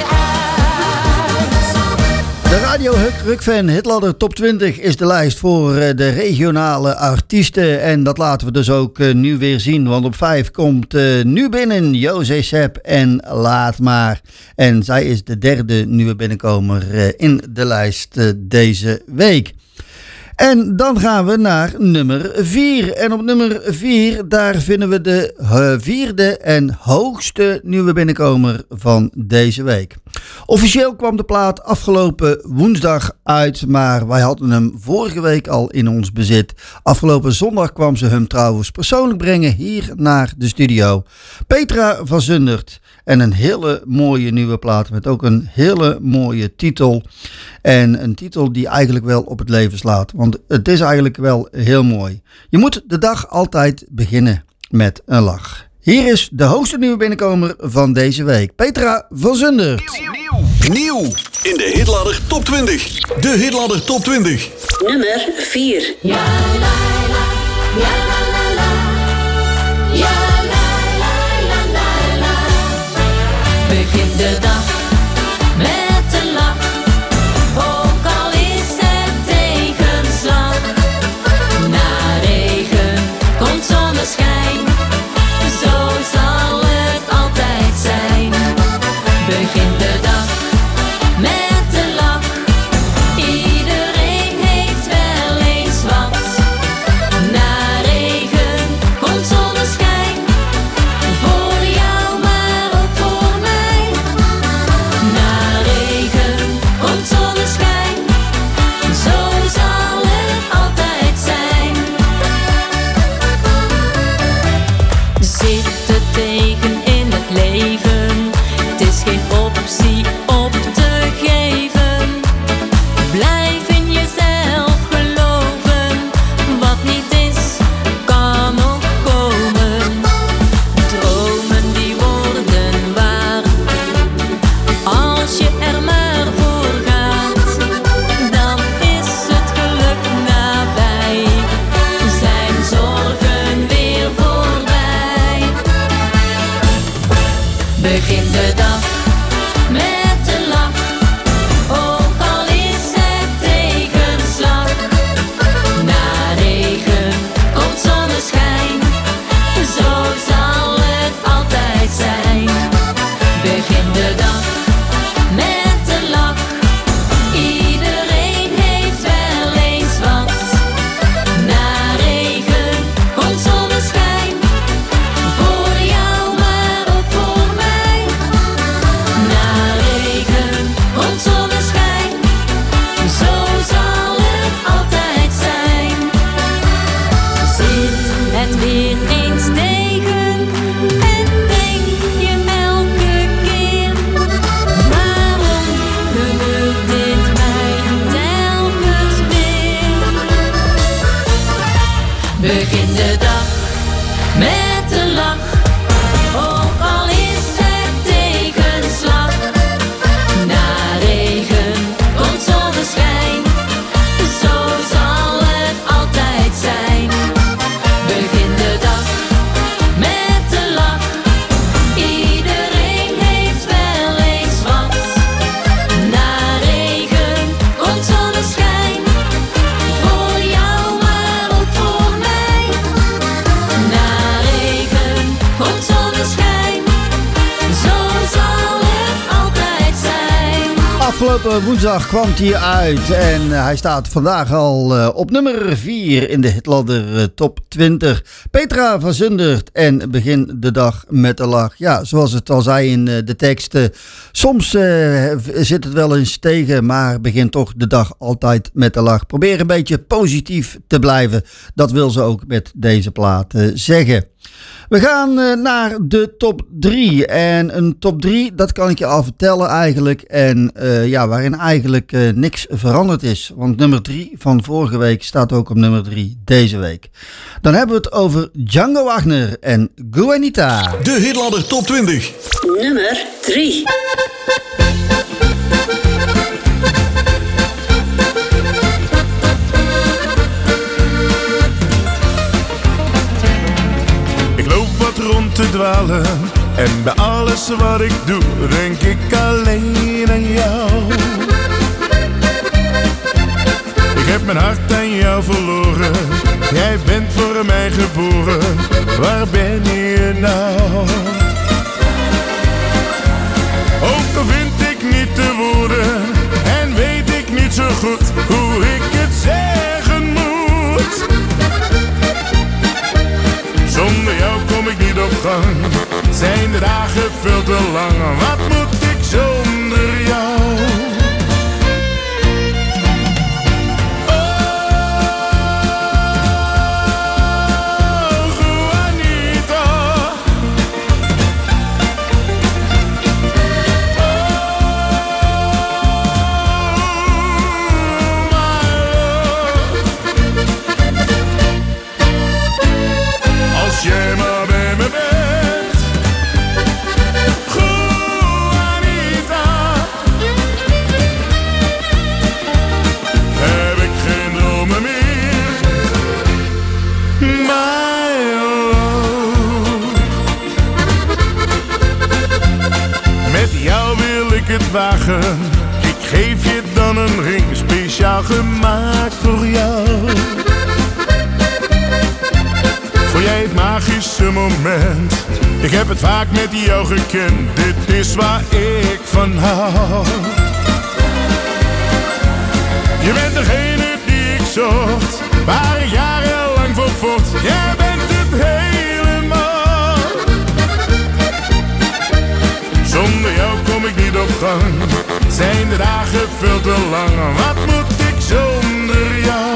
[SPEAKER 17] eruit.
[SPEAKER 16] De Radio Rukven Hitladder Top twintig is de lijst voor uh, de regionale artiesten. En dat laten we dus ook uh, nu weer zien. Want op vijf komt uh, nu binnen José Sepp en Laat Maar. En zij is de derde nieuwe binnenkomer uh, in de lijst uh, deze week. En dan gaan we naar nummer vier. En op nummer vier, daar vinden we de uh, vierde en hoogste nieuwe binnenkomer van deze week. Officieel kwam de plaat afgelopen woensdag uit, maar wij hadden hem vorige week al in ons bezit. Afgelopen zondag kwam ze hem trouwens persoonlijk brengen hier naar de studio. Petra van Zundert. En een hele mooie nieuwe plaat met ook een hele mooie titel. En een titel die eigenlijk wel op het leven slaat. Want het is eigenlijk wel heel mooi. Je moet de dag altijd beginnen met een lach. Hier is de hoogste nieuwe binnenkomer van deze week. Petra van Zundert.
[SPEAKER 8] Nieuw, nieuw in de Hitladder Top twintig. De Hitladder Top twintig.
[SPEAKER 14] Nummer vier.
[SPEAKER 17] Ja, la, la, ja, la, la, la. Ja, la, la, la, la, la. Begin de dag met een lach. Ook al is het
[SPEAKER 16] Afgelopen woensdag kwam hij uit en uh, hij staat vandaag al uh, op nummer vier in de hitladder uh, top twintig. Petra van Zundert en Begin de dag met een lach. Ja, zoals het al zei in uh, de tekst, uh, soms uh, zit het wel eens tegen, maar begin toch de dag altijd met een lach. Probeer een beetje positief te blijven. Dat wil ze ook met deze plaat uh, zeggen. We gaan uh, naar de top drie. En een top drie, dat kan ik je al vertellen eigenlijk. En uh, ja, waarin eigenlijk uh, niks veranderd is. Want nummer drie van vorige week staat ook op nummer drie deze week. Dan hebben we het over Django Wagner en Guanita.
[SPEAKER 8] De hitladder top twintig.
[SPEAKER 14] Nummer drie.
[SPEAKER 21] Rond te dwalen en bij alles wat ik doe denk ik alleen aan jou. Ik heb mijn hart aan jou verloren, jij bent voor mij geboren, waar ben je nou? Ook al vind ik niet de woorden en weet ik niet zo goed hoe ik het zeggen moet. Zonder jou kom ik niet op gang, zijn de dagen veel te lang. Wat moet ik zonder jou? Wagen. Ik geef je dan een ring speciaal gemaakt voor jou. Voor jij het magische moment. Ik heb het vaak met jou gekend. Dit is waar ik van hou. Je bent degene die ik zocht, waar ik jarenlang voor vocht. Jij bent het helemaal. Zonder jou kom ik niet op gang, zijn de dagen veel te lang. Wat moet ik zonder jou?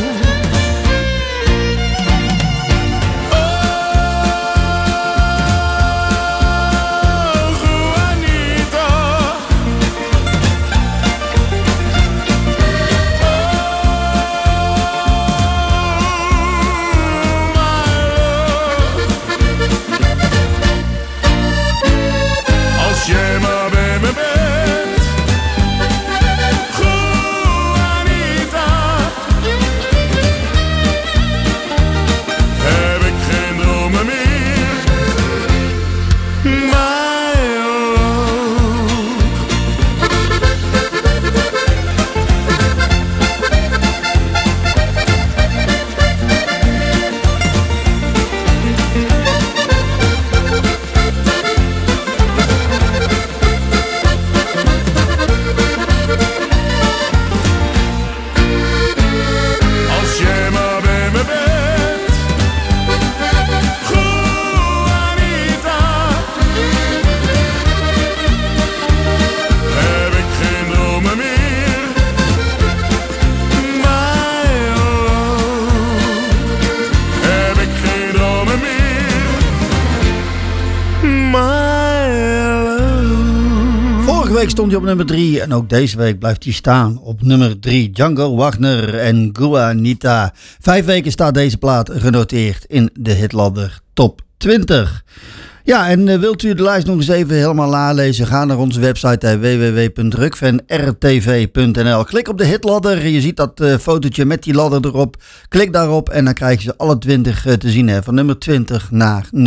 [SPEAKER 16] Stond hij op nummer drie en ook deze week blijft hij staan op nummer drie. Django Wagner en Guanita. Vijf weken staat deze plaat genoteerd in de hitladder top twintig. Ja, en uh, wilt u de lijst nog eens even helemaal nalezen? Ga naar onze website uh, w w w punt rukven r t v punt n l. Klik op de hitladder. Je ziet dat uh, fotootje met die ladder erop. Klik daarop en dan krijg je ze alle twintig uh, te zien. Hè, van nummer twintig naar nummer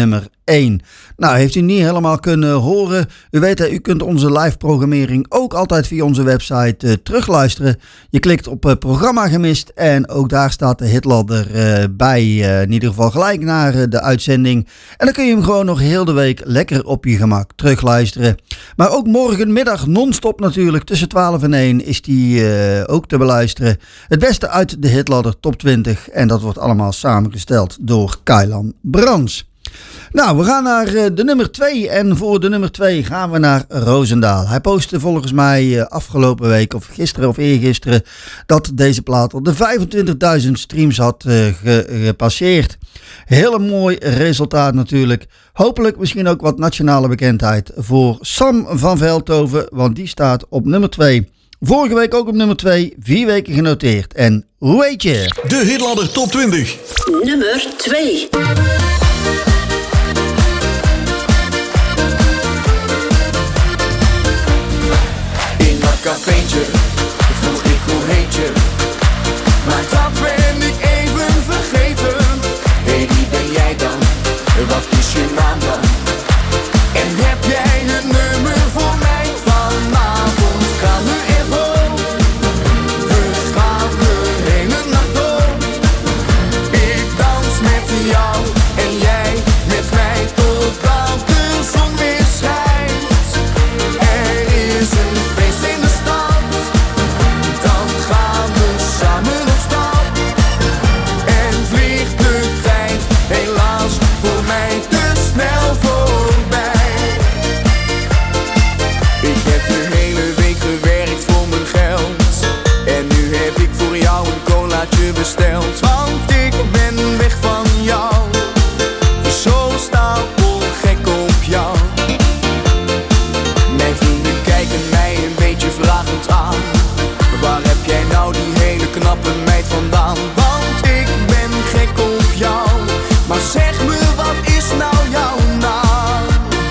[SPEAKER 16] één. Nou, heeft u niet helemaal kunnen horen? U weet dat u kunt onze live programmering ook altijd via onze website uh, terugluisteren. Je klikt op uh, programma gemist en ook daar staat de hitladder uh, bij. Uh, in ieder geval gelijk naar uh, de uitzending. En dan kun je hem gewoon nog heel de week lekker op je gemak terugluisteren. Maar ook morgenmiddag non-stop natuurlijk tussen twaalf en één is die uh, ook te beluisteren. Het beste uit de hitladder top twintig en dat wordt allemaal samengesteld door Kailan Brans. Nou, we gaan naar uh, de nummer twee en voor de nummer twee gaan we naar Roosendaal. Hij postte volgens mij uh, afgelopen week of gisteren of eergisteren dat deze plaat al de vijfentwintigduizend streams had uh, ge- gepasseerd. Hele mooi resultaat natuurlijk. Hopelijk misschien ook wat nationale bekendheid voor Sam van Veldhoven, want die staat op nummer twee. Vorige week ook op nummer twee, vier weken genoteerd. En hoe heet je?
[SPEAKER 8] De Hitladder Top twintig.
[SPEAKER 14] Nummer twee.
[SPEAKER 2] In dat cafeetje vroeg ik hoe heet je, maar dat ben ik even vergeten. Hé, hey, wie ben jij dan? Wat is je naam dan? En heb jij een nummer voor mij? Vanavond gaan we even, we gaan de hele nacht door. Ik dans met jou en jij met mij totdat de zon weer schijnt. Er is een feest in de stad, dan gaan we samen op stap. En vliegt de tijd helaas voor mij te snel voorbij. Ik heb de hele week gewerkt voor mijn geld en nu heb ik voor jou een colaatje besteld. Want ik ben weg van jou, zo stapel gek op jou. Mijn vrienden kijken mij een beetje vragend aan. Waar heb jij nou die hele knappe meid vandaan? Want ik ben gek op jou, maar zeg me wat is nou jouw naam?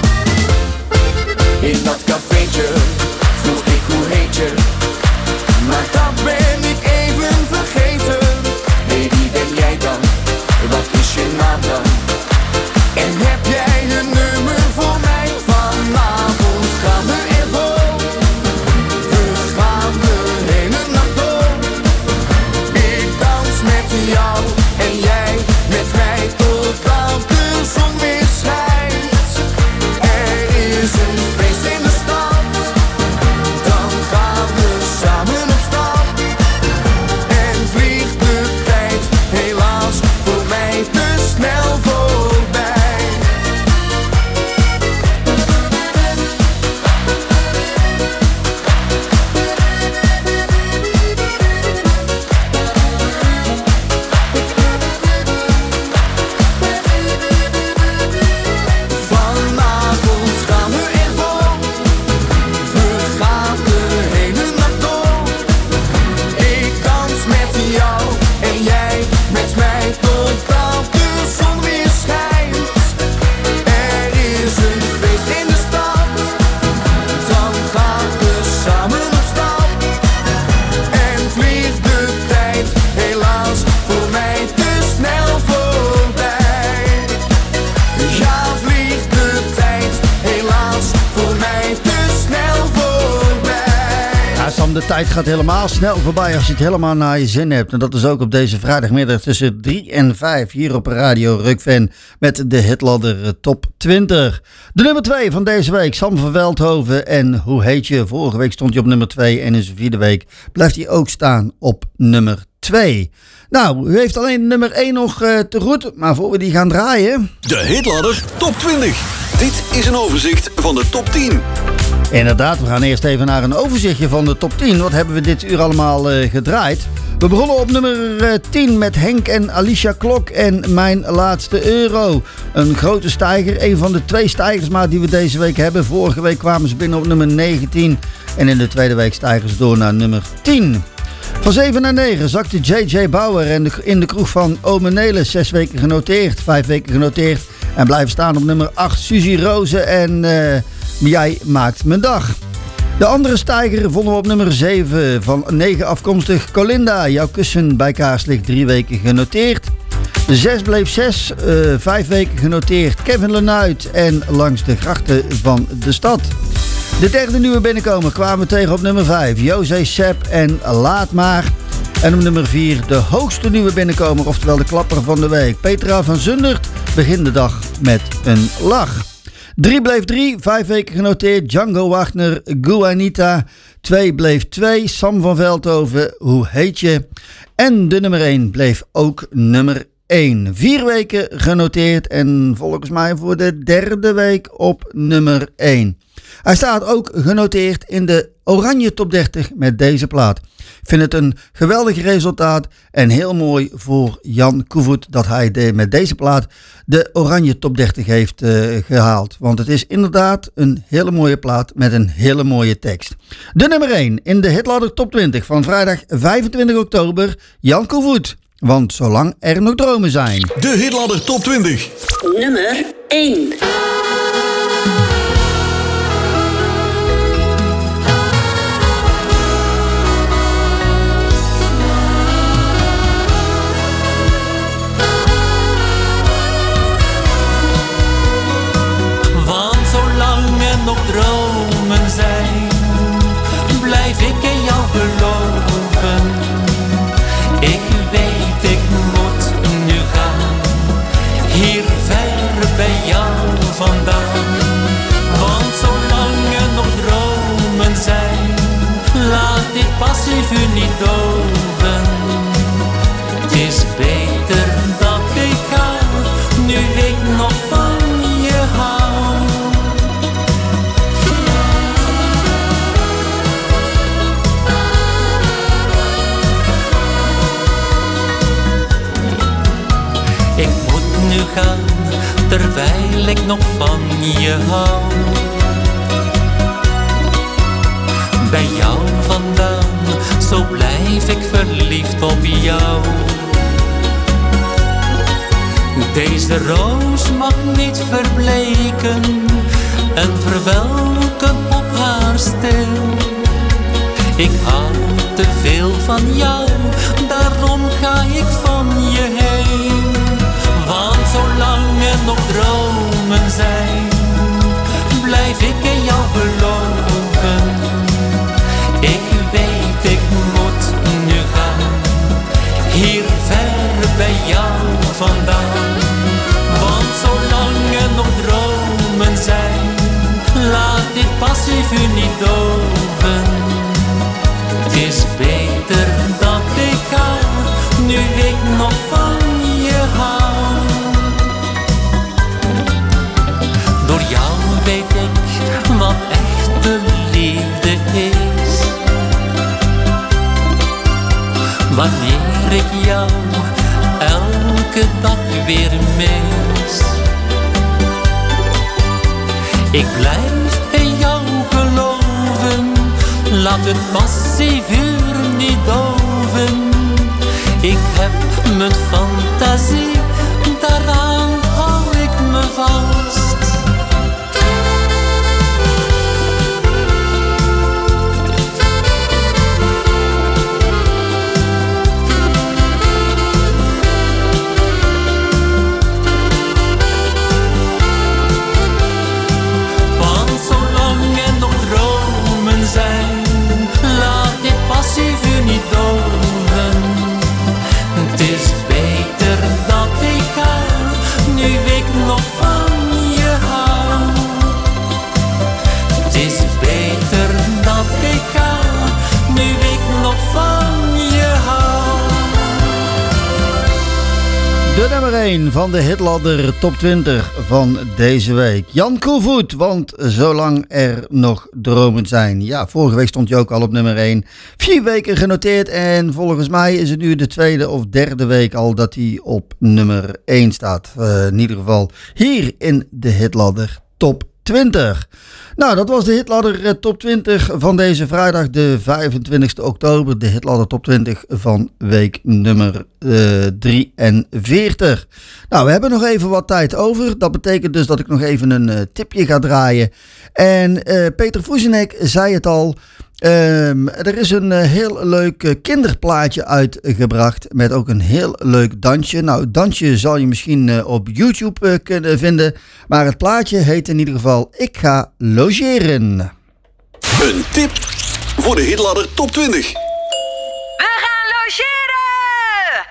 [SPEAKER 2] In dat cafeetje vroeg ik hoe heet je, maar dat ben ik even vergeten. Hé, hey, wie ben jij dan? Wat is je naam dan? En heb jij een nummer voor mij? Vanavond gaan we even, we gaan de hele nacht door. Ik dans met jou en jij met mij totdat de zon weer schijnt. Er is een feest in de stad, dan gaan we samen op stap. En vliegt de tijd helaas voor mij te snel voorbij. Vanavond gaan we ervoor, we gaan de hele nacht door. Ik dans met jou en jij met mij totdat de zon weer schijnt. Er is een feest in de stad, dan gaan we samen op stap. En vliegt de tijd helaas voor mij te snel voorbij. Ja, vliegt de tijd helaas voor mij te snel voorbij.
[SPEAKER 16] Ja, Sam, de tijd gaat helemaal snel voorbij als je het helemaal naar je zin hebt. En dat is ook op deze vrijdagmiddag tussen drie en vijf hier op Radio Rukven met de Hitladder Top twintig. De nummer twee van deze week, Sam van Veldhoven. En hoe heet je? Vorige week stond hij op nummer twee en in zijn vierde week blijft hij ook staan op nummer twee. Nou, u heeft alleen nummer één nog uh, te goed, maar voor we die gaan draaien...
[SPEAKER 8] De Hitladder Top twintig. Dit is een overzicht van de top tien.
[SPEAKER 16] Inderdaad, we gaan eerst even naar een overzichtje van de top tien. Wat hebben we dit uur allemaal uh, gedraaid? We begonnen op nummer uh, tien met Henk en Alicia Klok en Mijn Laatste Euro. Een grote stijger, een van de twee stijgers maar die we deze week hebben. Vorige week kwamen ze binnen op nummer negentien en in de tweede week stijgen ze door naar nummer tien. Van zeven naar negen zakte J J Bauer en de, in de kroeg van Ome Nelis. Zes weken genoteerd, vijf weken genoteerd. En blijven staan op nummer acht Suzy Rozen en uh, Jij Maakt Mijn Dag. De andere stijger vonden we op nummer zeven. Van negen afkomstig Colinda. Jouw kussen bij Kaarslicht drie weken genoteerd. zes bleef zes, uh, vijf weken genoteerd. Kevin Lenuit en Langs de grachten van de stad. De derde nieuwe binnenkomer kwamen we tegen op nummer vijf. José Sepp en Laat maar. En op nummer vier de hoogste nieuwe binnenkomer, oftewel de klapper van de week. Petra van Zundert begint de dag met een lach. drie bleef drie, vijf weken genoteerd. Django Wagner, Guanita. twee bleef twee, Sam van Veldhoven, Hoe heet je? En de nummer één bleef ook nummer één. Vier weken genoteerd en volgens mij voor de derde week op nummer één. Hij staat ook genoteerd in de Oranje Top dertig met deze plaat. Ik vind het een geweldig resultaat en heel mooi voor Jan Koevoet dat hij de, met deze plaat de Oranje Top dertig heeft uh, gehaald. Want het is inderdaad een hele mooie plaat met een hele mooie tekst. De nummer één in de Hitladder Top twintig van vrijdag vijfentwintig oktober, Jan Koevoet. Want zolang er nog dromen zijn.
[SPEAKER 8] De Hitladder Top twintig.
[SPEAKER 14] Nummer één.
[SPEAKER 15] Nog dromen zijn, blijf ik in jou geloven. Ik weet, ik moet nu gaan, hier ver bij jou vandaan. Want zolang er nog dromen zijn, laat dit passief u niet doven. Het is beter dat ik ga, nu ik nog van je hou. Ik moet nu gaan, terwijl ik nog van je hou. Bij jou vandaan, zo blijf ik verliefd op jou. Deze roos mag niet verbleken en verwelken op haar stil. Ik hou te veel van jou, daarom ga ik van je heen. Want zolang er nog dromen zijn, blijf ik in jou geloven. Ik weet, ik moet nu gaan, hier ver bij jou vandaan. Want zolang er nog dromen zijn, laat dit passief u niet doven. Het is beter dat ik ga, nu ik nog van je hou. Door jou weet ik wat echte liefde is. Wanneer ik jou elke dag weer mis. Ik blijf in jou geloven, laat het passievuur niet doven. Ik heb mijn fantasie, daaraan hou ik me vast. Want zolang er nog dromen zijn, laat dit passievuur niet doven. Het is beter dat ik ga, nu ik nog van je hou. Het is beter dat ik ga, nu ik nog van je hou.
[SPEAKER 16] De nummer één van de Hitladder Top twintig van deze week. Jan Koevoet, want zolang er nog dromen zijn. Ja, vorige week stond je ook al op nummer één. Vier weken genoteerd en volgens mij is het nu de tweede of derde week al dat hij op nummer één staat. Uh, in ieder geval hier in de Hitladder Top twintig. Nou, dat was de Hitladder Top twintig van deze vrijdag, de vijfentwintigste oktober. De Hitladder Top twintig van week nummer uh, drieënveertig. Nou, we hebben nog even wat tijd over. Dat betekent dus dat ik nog even een uh, tipje ga draaien. En uh, Peter Voezenek zei het al. Um, er is een uh, heel leuk uh, kinderplaatje uitgebracht met ook een heel leuk dansje. Nou, het dansje zal je misschien uh, op YouTube uh, kunnen vinden, maar het plaatje heet in ieder geval Ik ga logeren.
[SPEAKER 8] Een tip voor de Hitladder Top twintig.
[SPEAKER 18] We gaan logeren!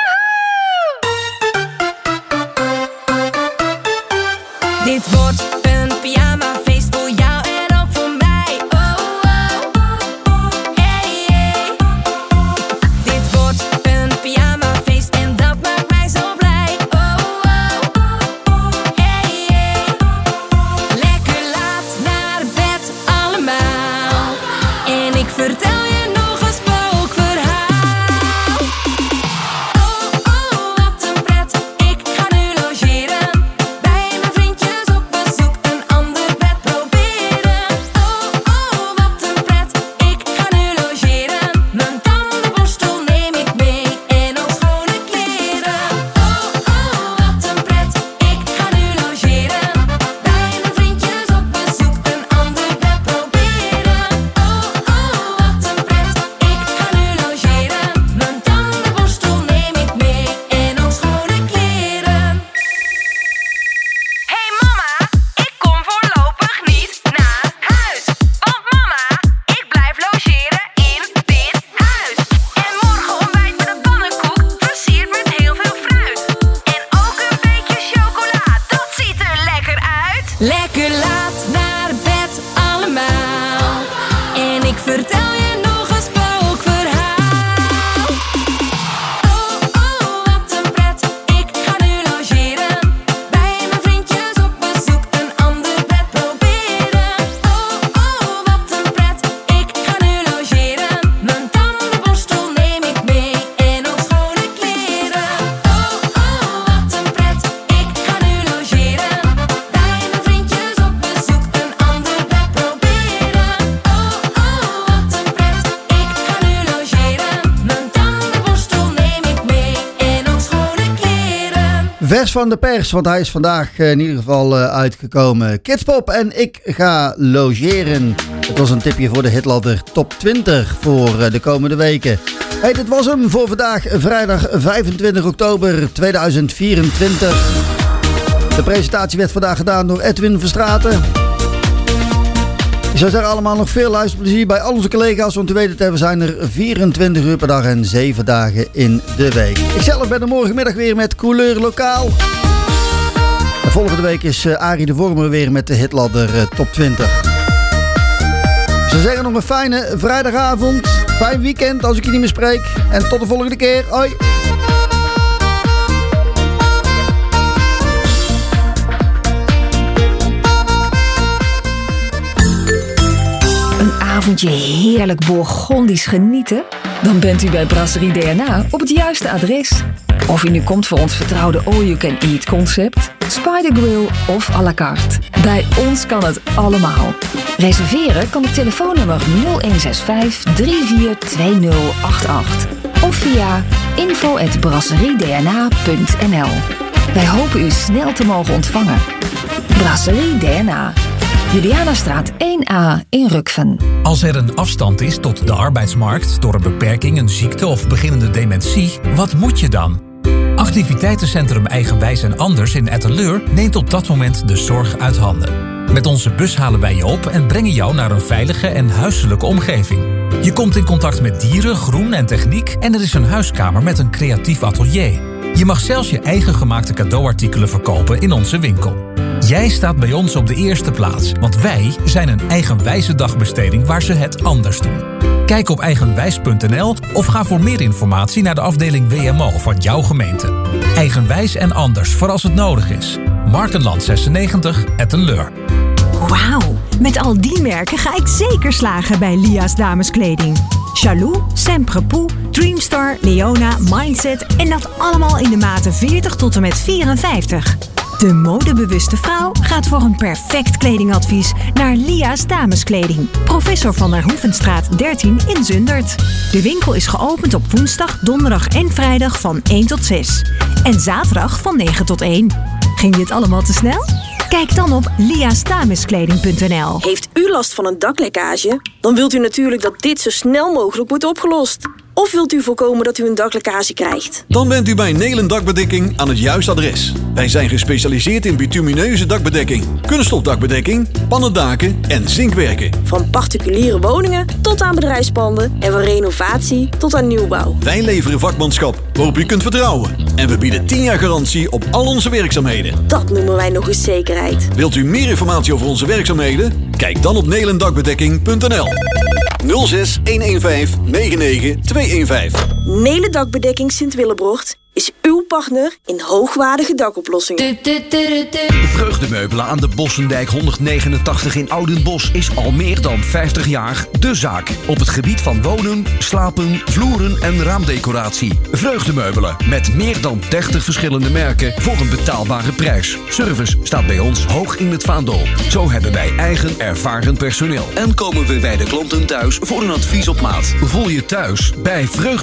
[SPEAKER 18] Joehoe! Dit wordt een pyjamafeest voor jou en ook voor mij. Oh, oh, hey, hey. Dit wordt een pyjamafeest en dat maakt mij zo blij. Oh, oh, hey, hey. Lekker laat naar bed allemaal. En ik vertel je nog een spookverhaal. Oh, oh, wat een pret. Ik ga nu logeren. Bij mijn vriendjes op bezoek een ander bed proberen. Oh, oh, wat een pret. Ik ga nu logeren. Mijn tandenborstel neem ik mee en ook schone kleren. Oh, oh, wat een pret. Ik ga nu logeren. Bij mijn vriendjes op bezoek een ander bed proberen. Oh, oh, wat een pret. Ik ga nu logeren. Mijn tandenborstel neem ik mee en ook schone kleren. Hey mama, ik kom voorlopig niet naar huis. Want mama, ik blijf logeren in dit huis. En morgen ontbijt met een pannenkoek, versierd met heel veel fruit. En ook een beetje chocola, dat ziet er lekker uit. Lekker laat naar bed allemaal. En ik vertel je nog een spookverhaal. Oh, oh, wat een pret. Ik ga nu logeren. Bij mijn vriendjes op bezoek een ander bed proberen. Oh, oh, wat een pret. Ik ga nu logeren. Mijn tandenborstel neem ik mee en ook schone kleren. Oh, oh, wat een pret. Ik ga nu logeren. Bij mijn vriendjes op bezoek een ander bed proberen. Oh, oh, wat een pret. Ik ga nu logeren. Mijn tandenborstel neem ik mee en ook schone kleren.
[SPEAKER 16] Vers van de pers, want hij is vandaag uh, in ieder geval uh, uitgekomen. Kidz Bop en Ik ga logeren. Het was een tipje voor de Hitladder Top twintig voor uh, de komende weken. Hey, dit was hem voor vandaag, vrijdag vijfentwintig oktober tweeduizend vierentwintig. De presentatie werd vandaag gedaan door Edwin Verstraeten. Ik zou zeggen allemaal nog veel luisterplezier bij al onze collega's. Want u weet het, we zijn er vierentwintig uur per dag en zeven dagen in de week. Ikzelf ben er morgenmiddag weer met Couleur Lokaal. En volgende week is uh, Arie de Vormer weer met de Hitladder uh, Top twintig. Ik zou zeggen nog een fijne vrijdagavond. Fijn weekend als ik je niet meer spreek. En tot de volgende keer. Hoi!
[SPEAKER 5] Een avondje heerlijk Bourgondisch genieten? Dan bent u bij Brasserie D N A op het juiste adres. Of u nu komt voor ons vertrouwde all-you-can-eat concept, Spider Grill of à la carte. Bij ons kan het allemaal. Reserveren kan op telefoonnummer nul een zes vijf drie vier twee nul acht acht of via info at brasseriedna punt n l. Wij hopen u snel te mogen ontvangen. Brasserie D N A. Julianastraat één A in Rukven.
[SPEAKER 1] Als er een afstand is tot de arbeidsmarkt door een beperking, een ziekte of beginnende dementie, wat moet je dan? Activiteitencentrum Eigenwijs en Anders in Etteleur neemt op dat moment de zorg uit handen. Met onze bus halen wij je op en brengen jou naar een veilige en huiselijke omgeving. Je komt in contact met dieren, groen en techniek en er is een huiskamer met een creatief atelier. Je mag zelfs je eigen gemaakte cadeauartikelen verkopen in onze winkel. Jij staat bij ons op de eerste plaats, want wij zijn een eigenwijze dagbesteding waar ze het anders doen. Kijk op eigenwijs punt n l of ga voor meer informatie naar de afdeling W M O van jouw gemeente. Eigenwijs en Anders voor als het nodig is. Markenland zesennegentig, Etteleur.
[SPEAKER 22] Wauw, met al die merken ga ik zeker slagen bij Lia's dameskleding. Chalou, Semprepoux, Dreamstar, Leona, Mindset en dat allemaal in de maten veertig tot en met vierenvijftig. De modebewuste vrouw gaat voor een perfect kledingadvies naar Lia's dameskleding. Professor van der Hoevenstraat dertien in Zundert. De winkel is geopend op woensdag, donderdag en vrijdag van één tot zes. En zaterdag van negen tot één. Ging dit allemaal te snel? Kijk dan op lias dameskleding punt n l.
[SPEAKER 3] Heeft u last van een daklekkage? Dan wilt u natuurlijk dat dit zo snel mogelijk wordt opgelost. Of wilt u voorkomen dat u een daklekkage krijgt?
[SPEAKER 8] Dan bent u bij Nelen Dakbedekking aan het juiste adres. Wij zijn gespecialiseerd in bitumineuze dakbedekking, kunststof dakbedekking, pannendaken en zinkwerken.
[SPEAKER 3] Van particuliere woningen tot aan bedrijfspanden en van renovatie tot aan nieuwbouw.
[SPEAKER 8] Wij leveren vakmanschap waarop u kunt vertrouwen. En we bieden tien jaar garantie op al onze werkzaamheden.
[SPEAKER 3] Dat noemen wij nog eens zekerheid.
[SPEAKER 8] Wilt u meer informatie over onze werkzaamheden? Kijk dan op nelen dakbedekking punt n l. nul zes een een vijf negen negen twee een vijf.
[SPEAKER 3] Nelen Dakbedekking Sint-Willebrocht is uw partner in hoogwaardige dakoplossingen.
[SPEAKER 6] Vreugdemeubelen aan de Bossendijk honderdnegenentachtig in Oudenbosch is al meer dan vijftig jaar de zaak. Op het gebied van wonen, slapen, vloeren en raamdecoratie. Vreugdemeubelen met meer dan dertig verschillende merken voor een betaalbare prijs. Service staat bij ons hoog in het vaandel. Zo hebben wij eigen ervaren personeel. En komen we bij de klanten thuis voor een advies op maat. Voel je thuis bij Vreugde.